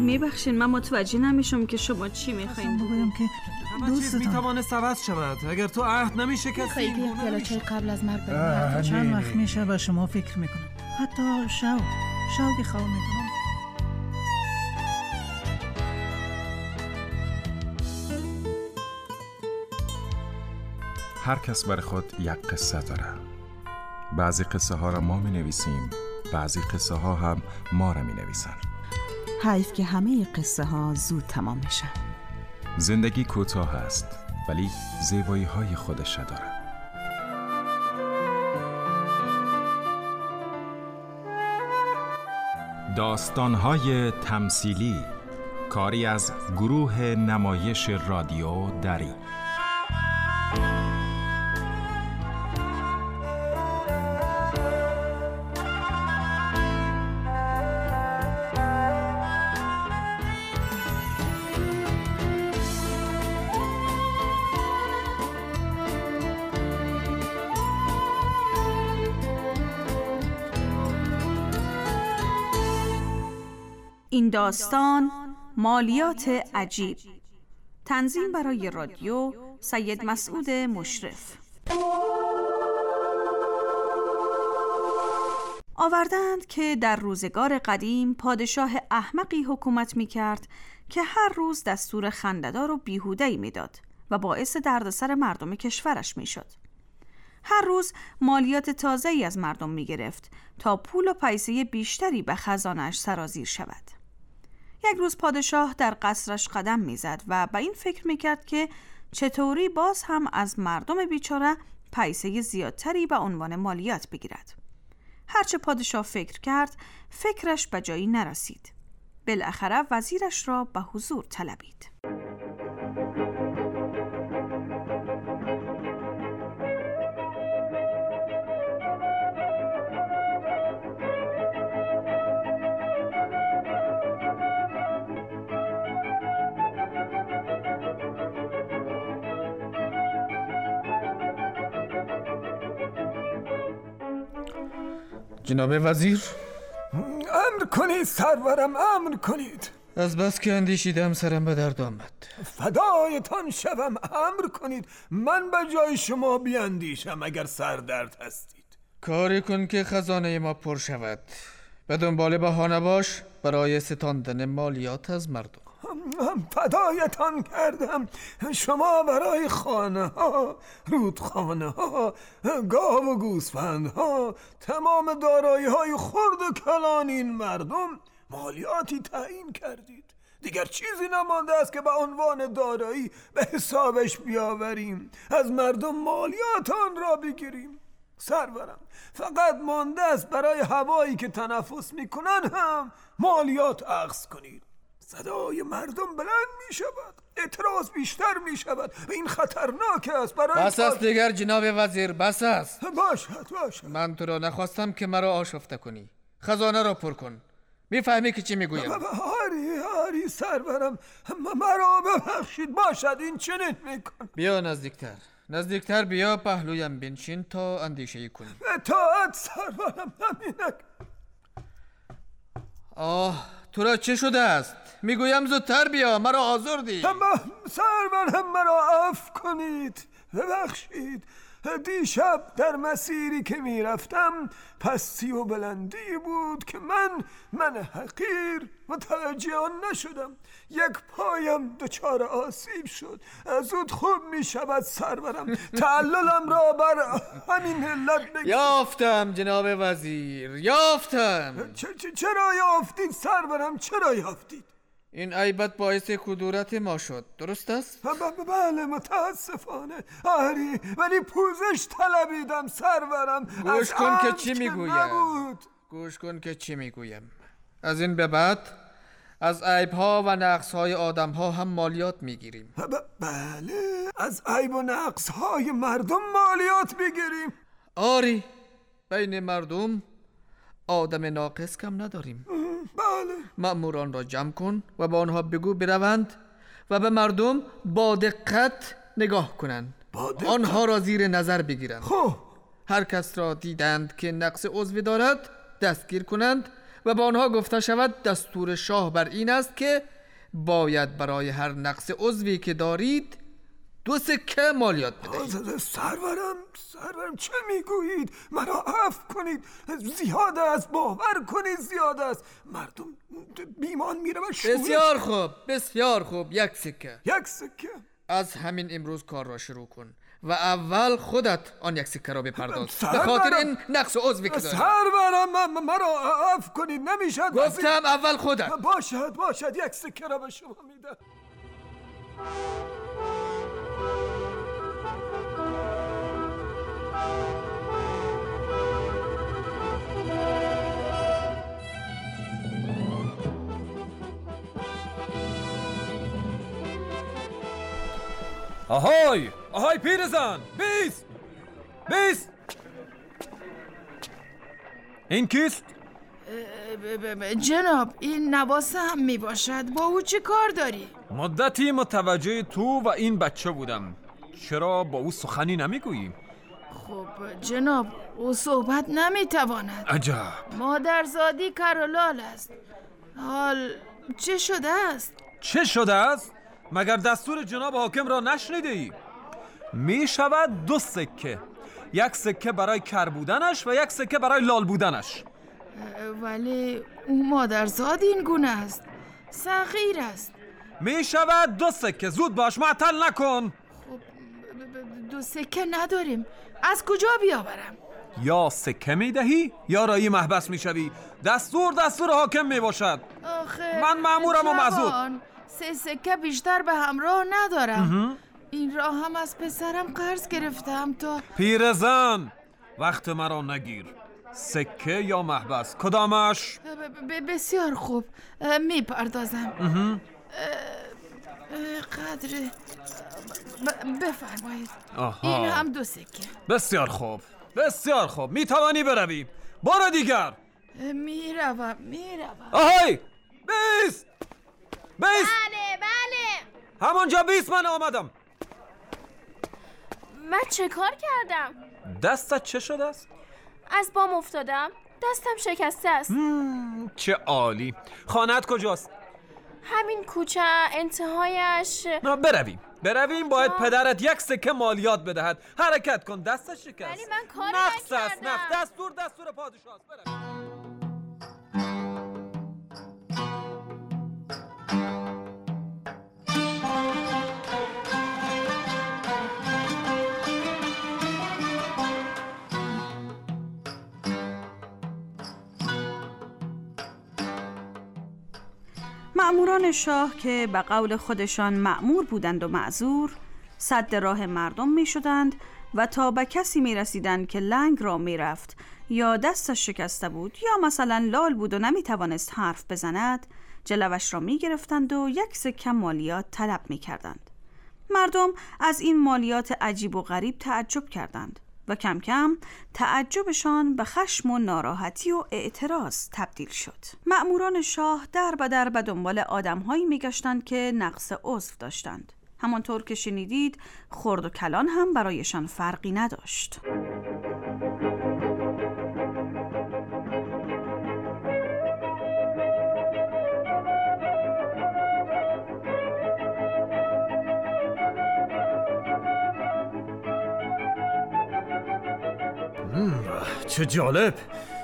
میبخشین من متوجه نمیشم که شما چی میخواین بگویم که همه چیز میتوانه عوض شود اگر تو عهد نمیشکستی. خیلی پیاله چای قبل از مرگ بریم. چند وقت میشه و شما فکر میکنم حتی شوقی خواه میکنم. هر کس برای خود یک قصه داره. بعضی قصه ها را ما می نویسیم، بعضی قصه ها هم ما را می نویسن. حیف که همه قصه ها زود تمام میشن. زندگی کوتاه است ولی زیبایی های خودش داره. داستان های تمثیلی، کاری از گروه نمایش رادیو دری. این داستان مالیات عجیب. تنظیم برای رادیو سید مسعود مشرف. آوردند که در روزگار قدیم پادشاه احمقی حکومت می کرد که هر روز دستور خنده‌دار و بیهوده‌ای می داد و باعث دردسر مردم کشورش می شد. هر روز مالیات تازه‌ای از مردم می گرفت تا پول و پیسه بیشتری به خزانه‌اش سرازیر شود. یک روز پادشاه در قصرش قدم میزد و به این فکر میکرد که چطوری باز هم از مردم بیچاره پیسه زیادتری به عنوان مالیات بگیرد. هرچه پادشاه فکر کرد فکرش به جایی نرسید. بالاخره وزیرش را به حضور طلبید. جناب وزیر، امر کنید سرورم، امر کنید. از بس که اندیشیدم سرم به درد آمد. فدایتان شوم، امر کنید. من به جای شما بیاندیشم اگر سردرد هستید. کاری کن که خزانه ما پر شود. به دنبال بهانه باش برای ستاندن مالیات از مردم. فدایتان کردم. شما برای خانه ها، رودخانه ها، گاو و گوسفند ها، تمام دارایی های خرد و کلان این مردم مالیاتی تعیین کردید. دیگر چیزی نمانده است که به عنوان دارایی به حسابش بیاوریم، از مردم مالیات آن را بگیریم. سرورم، فقط مانده است برای هوایی که تنفس میکنن هم مالیات اخذ کنید. صدای مردم بلند می شود، اعتراض بیشتر می شود و این خطرناک است برای بس است دیگر جناب وزیر، بس است. باشد. من تو را نخواستم که مرا آشفته کنی. خزانه را پر کن. میفهمی که چی میگویم؟ آری سرورم، مرا ببخشید. باشد، این چنین میکن. بیا نزدیکتر بیا، پهلویم بنشین تا اندیشه کنی. اطاعت سرورم، همینک. تو را چه شده است؟ میگویم زودتر بیا، مرا آزردی. سرورم، مرا عفو کنید، ببخشید. دیشب در مسیری که میرفتم پستی و بلندی بود که من حقیر متوجه آن نشدم. یک پایم دچار آسیب شد. زود خوب می شود سرورم. تعللم را بر همین علت یافتم جناب وزیر، یافتم. چرا یافتید سرورم؟ چرا یافتید؟ این عیبت باعث کدورت ما شد، درست است؟ بله، متاسفانه. آری، ولی پوزش طلبیدم سرورم. گوش کن که چی میگویم. از این به بعد از عیب‌ها و نقص‌های آدم‌ها هم مالیات میگیریم. بله، از عیب و نقص‌های مردم مالیات میگیریم. آری، بین مردم آدم ناقص کم نداریم. بله. مأموران را جمع کن و با آنها بگو بروند و به مردم با دقت نگاه کنند. آنها را زیر نظر بگیرند. هر کس را دیدند که نقص عضوی دارد دستگیر کنند و به آنها گفته شود دستور شاه بر این است که باید برای هر نقص عضوی که دارید 2 سکه مالیات بدهید. سرورم چه میگویید؟ مرا عفو کنید، زیاد است، باور کنید زیاد است. مردم بیمان میره و شورش. بسیار خوب 1 سکه. 1 سکه؟ از همین امروز کار را شروع کن و اول خودت آن 1 سکه را بپرداز به خاطر این نقص عضوی که داری. سرورم مرا عفو کنید، نمیشد. گفتم اول خودت. باشد 1 سکه را به شما میدم. آهای پیرزن، بیست. این کیست؟ جناب این نواسه هم می باشد. با او چه کار داری؟ مدتی متوجه تو و این بچه بودم. چرا با او سخنی نمیگویی؟ خب جناب او صحبت نمیتواند. عجب. مادرزادی کرولال است. حال چه شده است؟ مگر دستور جناب حاکم را نشنیده ای؟ می شود 2 سکه. 1 سکه برای کر بودنش و 1 سکه برای لال بودنش. ولی او مادرزاد این گونه است، صغیر است. می شود 2 سکه. زود باش، معطل نکن. خب 2 سکه نداریم، از کجا بیاورم؟ یا سکه می دهی یا رایی محبس می شوی. دستور حاکم می باشد. من مأمورم و معذور. 3 سکه بیشتر به همراه ندارم. این راه هم از پسرم قرض گرفتم تا... پیرزن وقت مرا نگیر. سکه یا محبس کدامش؟ بسیار خوب میپردازم. قدر بفرمایید. این هم 2 سکه. بسیار خوب میتوانی بروی. برو دیگر. میروم. آهای بیست. بله همانجا بیست. من آمدم. من چه کار کردم؟ دستت چه شده است؟ از بام افتادم، دستم شکسته است. چه عالی. خانه‌ات کجاست؟ همین کوچه انتهایش. برویم باید پدرت 1 سکه مالیات بدهد. حرکت کن، دستش شکست. ولی من کاری نکردم. نقص. دستور پادشاه است. برویم. مأموران شاه که به قول خودشان مأمور بودند و معذور، سد راه مردم می شدند و تا به کسی می رسیدند که لنگ را می رفت یا دستش شکسته بود یا مثلا لال بود و نمی توانست حرف بزند، جلوش را می گرفتند و 1 سکه مالیات طلب می کردند. مردم از این مالیات عجیب و غریب تعجب کردند و کم کم تعجبشان به خشم و ناراحتی و اعتراض تبدیل شد. مأموران شاه در به در به دنبال آدم‌هایی می‌گشتند که نقص عضو داشتند. همانطور که شنیدید خرد و کلان هم برایشان فرقی نداشت. چه جالب.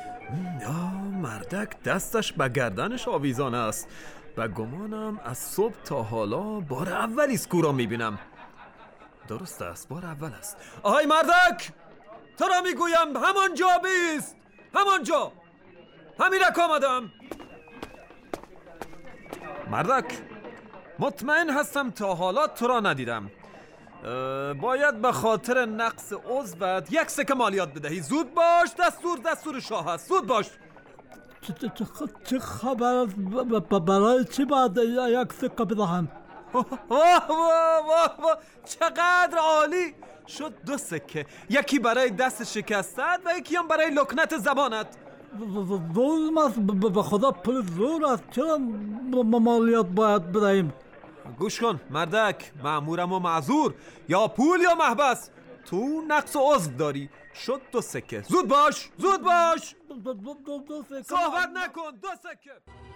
مردک دستش به گردنش آویزان است. و گمانم از صبح تا حالا بار اولی است کو را میبینم. درست است، بار اول است. آهای مردک، تو را میگویم همانجا بیست. همانجا. همینک آمدم. مردک، مطمئن هستم تا حالا تو را ندیدم. باید به خاطر نقص عضوت 1 سکه مالیات بدهی. زود باش، دستور شاه است. زود باش. چه خبر است؟ برای چی باید 1 سکه بدهم؟ واه چقدر عالی شد. 2 سکه، یکی برای دست شکستت و یکی هم برای لکنت زبانت. ظلم است، به خدا پول زور است. چرا مالیات باید بدهیم؟ گوش کن مردک، مأمورم و معذور. یا پول یا محبس. تو نقص و عضو داری. شد 2 سکه. زود باش، زود باش. دو سکه. صحبت نکن. 2 سکه.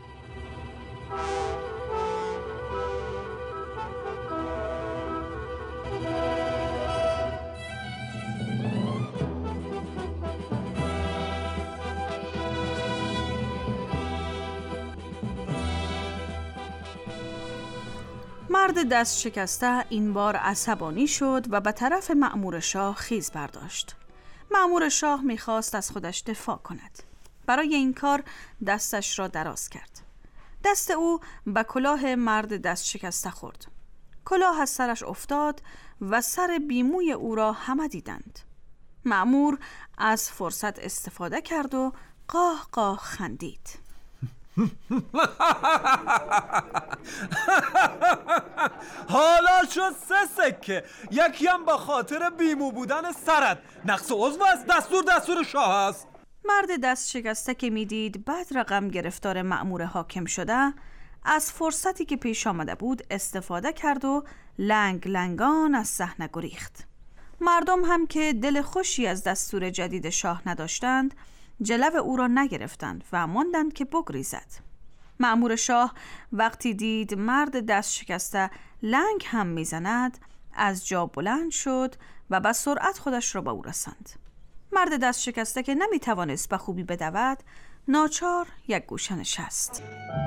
مرد دست شکسته این بار عصبانی شد و به طرف مأمور شاه خیز برداشت. مأمور شاه میخواست از خودش دفاع کند. برای این کار دستش را دراز کرد. دست او به کلاه مرد دست شکسته خورد. کلاه از سرش افتاد و سر بیموی او را همه دیدند. مأمور از فرصت استفاده کرد و قاه قاه خندید. حالا شد 3 سکه. یکی هم به خاطر بیمو بودن سرت. نقص عضو است. دستور شاه است. مرد دست شکسته که میدید بعد رقم گرفتار مأمور حاکم شده، از فرصتی که پیش آمده بود استفاده کرد و لنگ لنگان از صحنه گریخت. مردم هم که دل خوشی از دستور جدید شاه نداشتند، جلو او را نگرفتند و ماندند که بگریزد. مأمور شاه وقتی دید مرد دست شکسته لنگ هم میزند، از جا بلند شد و با سرعت خودش را به او رساند. مرد دست شکسته که نمیتوانست به خوبی بدود، ناچار یک گوشه نشست.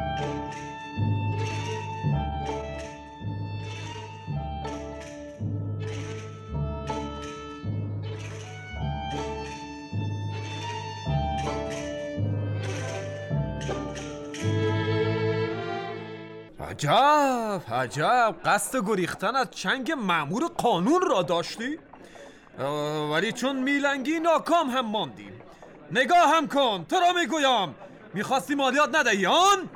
عجب قصد گریختن از چنگ مأمور قانون را داشتی؟ ولی چون میلنگی ناکام هم ماندیم. نگاه هم کن، تو را میگویم. میخواستی مالیات ندهی آن؟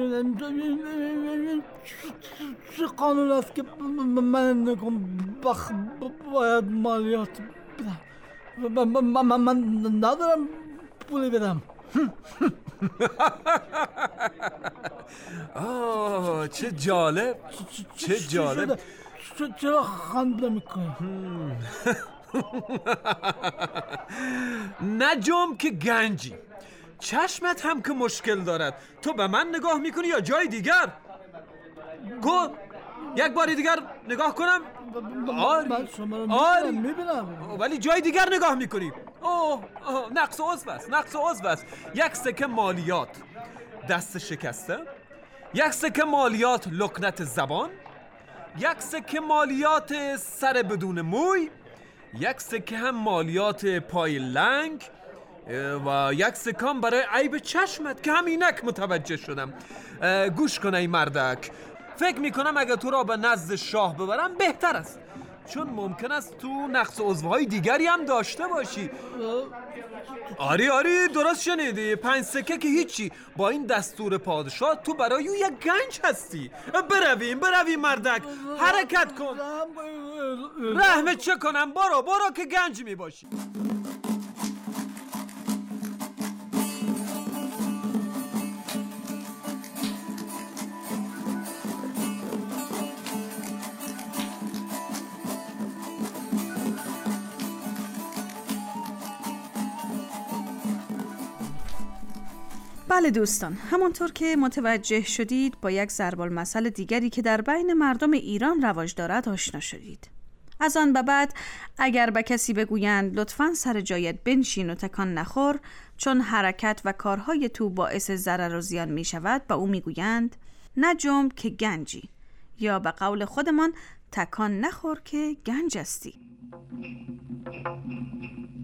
چه قانون است که من نگم باید مالیات بدم؟ من ندارم پولی بدم. چه جالب. چرا خنده میکنی؟ نجم که گنجی. چشمت هم که مشکل دارد. تو به من نگاه میکنی یا جای دیگر؟ گو یک باری دیگر نگاه کنم. من شما رو میبینم ولی جای دیگر نگاه میکنی. نقص عضو است. 1 سکه مالیات دست شکسته، 1 سکه مالیات لکنت زبان، 1 سکه مالیات سر بدون موی، 1 سکه هم مالیات پای لنگ و 1 سکه هم برای عیب چشمت که همینک متوجه شدم. گوش کن ای مردک، فکر میکنم اگه تو را به نزد شاه ببرم بهتر است، چون ممکن است تو نقص عضوهای دیگری هم داشته باشی. آری درست شنیدی. 5 سکه که هیچی. با این دستور پادشاه تو برای یک گنج هستی. برویم مردک، حرکت کن. رحمت چه کنم؟ برو که گنج می باشی. بله دوستان، همونطور که متوجه شدید با یک ضرب المثل دیگری که در بین مردم ایران رواج دارد آشنا شدید. از آن به بعد اگر به کسی بگویند لطفاً سر جایت بنشین و تکان نخور چون حرکت و کارهای تو باعث ضرر و زیان می شود، به او می گویند نجم که گنجی، یا به قول خودمان تکان نخور که گنج استی.